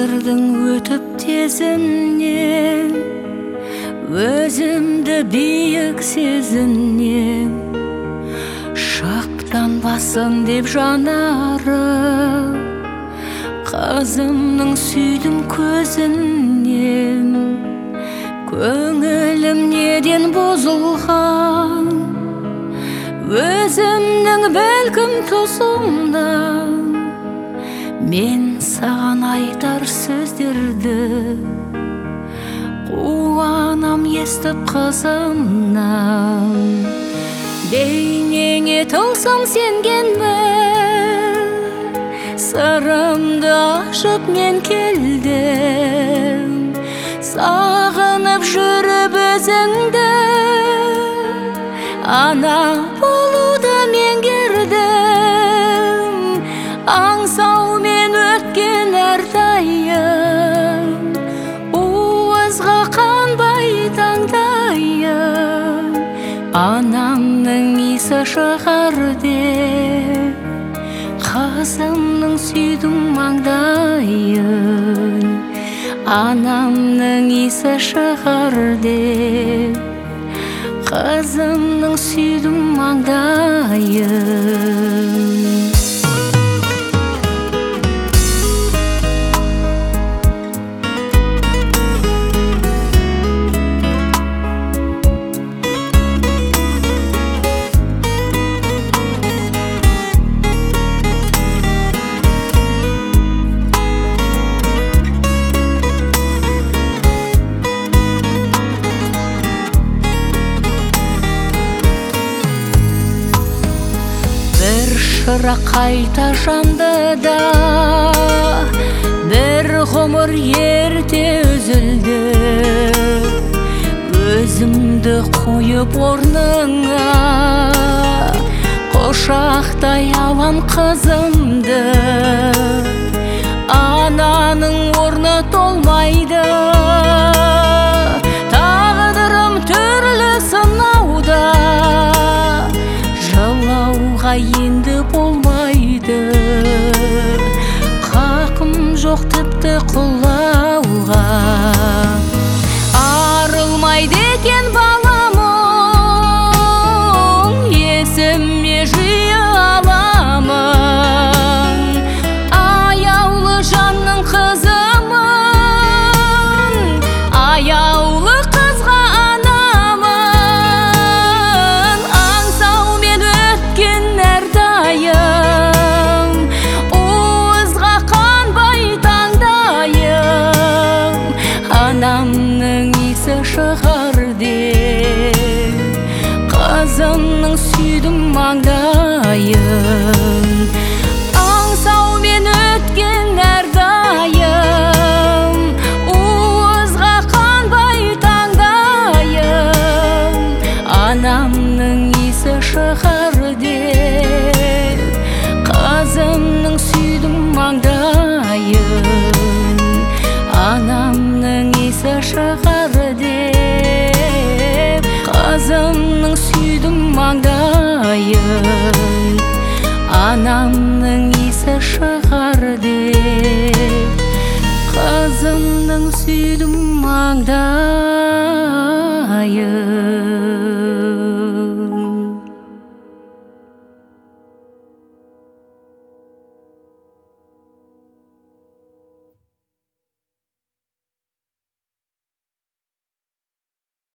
Ғасырдың өтіп тезінен, өзімді биік сезінем. Шақтанбасын деп жанарым, қызымның сүйдім көзінен. Көңілім неден бұзылған, өзімнің бәлкім тұсымдан. Мен саған айтар сөздерді қуанам естіп қызымнан. Бейнеңе тылсым сенгенмін, сырымды ашып мен келдім. Сағынып жүріп өзіңді, ана болуды меңгердім. Аңсаумен өткен әрдайым, уызға қанбай таңдайым. Анамның иісі шығар деп, қызымның сүйдім маңдайын. Анамның иісі шығар деп, қызымның сүйдім маңдайын. Шырақ қайта жанды да, бір ғұмыр ерте үзілді. Өзімді қойып орныңа, құшақтай алам қызымды. Ананың орны толмайды, тағдырым түрлі сынауда. Жылауға енді болмайды, қақым жоқ тіпті құлауға. Арылмайды екен баламын, есіме жиі аламын. Аяулы жанның қызымын, аяулы қызға анамын. Аңсаумен өткен әрдайым, уызға қанбай таңдайым. Анамның иісі шығар деп, қызымның сүйдім маңдайын. Аңсаумен өткен әрдайым, уызға қанбай таңдайым. Анамның иісі шығар деп, қызымның сүйдім маңдайын. Анамның иісі шығар деп, қызымның сүйдім маңдайын. Анам